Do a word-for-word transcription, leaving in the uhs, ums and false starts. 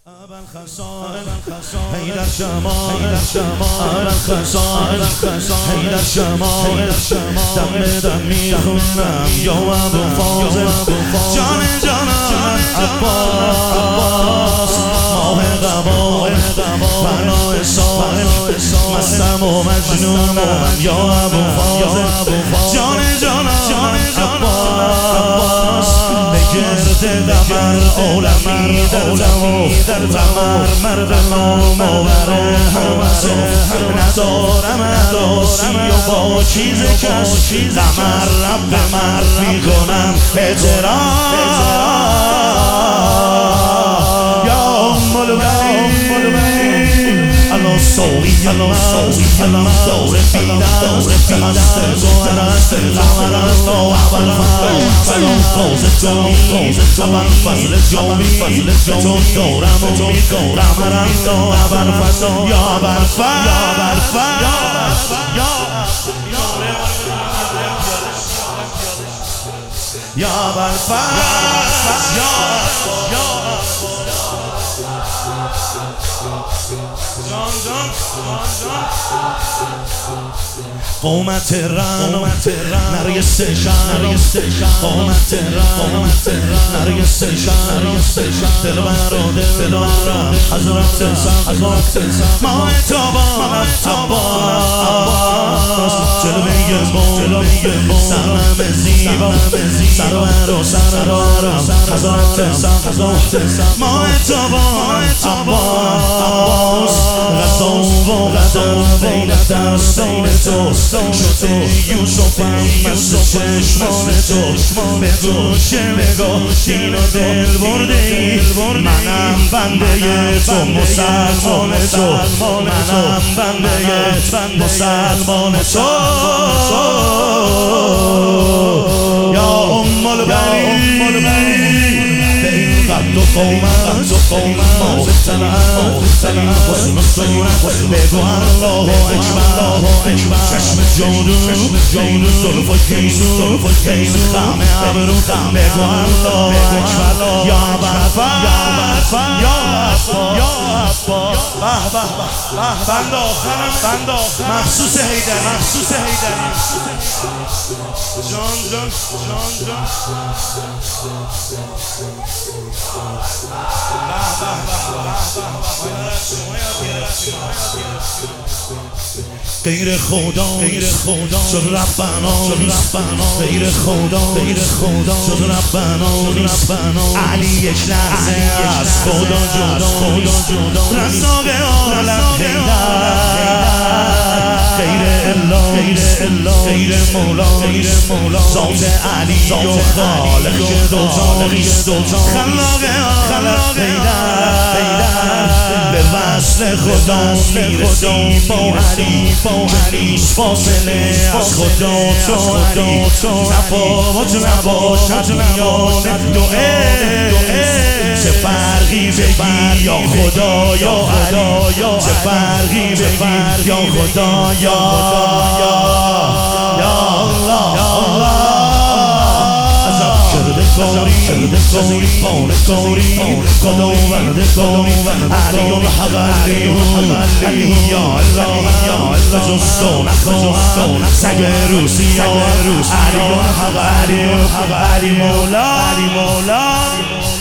ابل خسائل حیدر شمائل ابل خسائل حیدر شمائل دم دم میخونم یا ابو فاضل جان جانم عباس ماه قبائل فنای سائل مستم و مجنونم یا ابو فاضل جان جانم عباس بگرد دمر عالمی در زمو دمر مرد نامور همسه ندارم اداسی و با چیز کس دمر رب مرد میکنم اعتراف یا ملوی الان سوی الان سوی الان دور بیدر دست دست قمران و اول سلام خوز جامی اول فضل جامی تو دورم و میگورم قمران و اول فضل یا اول فضل یا اول فضل یا اول فضل یا جان جان جان قومت رن نرگس شن قومت رن نرگس شن دل برا دل برا حضرت حضرت ماه تابان عباس جلوه بول سرم زیبا سرور و سرارم حضرت حضرت ماه تابان عباس غذا و غذا بین دستان تو شده یوسفم مثل چشمان تو به گوشه بگاه دین و دل برده ای منم بنده تو مسلمان تو منم بنده مسلمان تو یا ام البنین قد و قومت ما بتنم حسن و صورت بگو الله اکبر چشم جادو زلف و گیسو خم ابرو بگو الله اکبر یا برفر یا عباس بند آخرم مخصوص حیدر مخصوص حیدر جان جان جان جان غیر خدا غیر خدا شد ربنا غیر خدا غیر خدا شد ربنا علی یک لحظه از خدا جدا خدا رزاق عالم حیدر غیر الا غیر مولا ذات علی و خالق دوتا خلاق عالم حیدر به وصل خدا میرسی با علی که نیست فاصله از خدا تو تفاوت نباشد میان دو چه فرقی بگی یا خدا یا علی چه فرقی بگی یا خدا یا الله کرده کاری پانه کاری خداوند کاری علی الحق علی یا الله بجستو نخواهم سگ روسی علی الحق علی مولا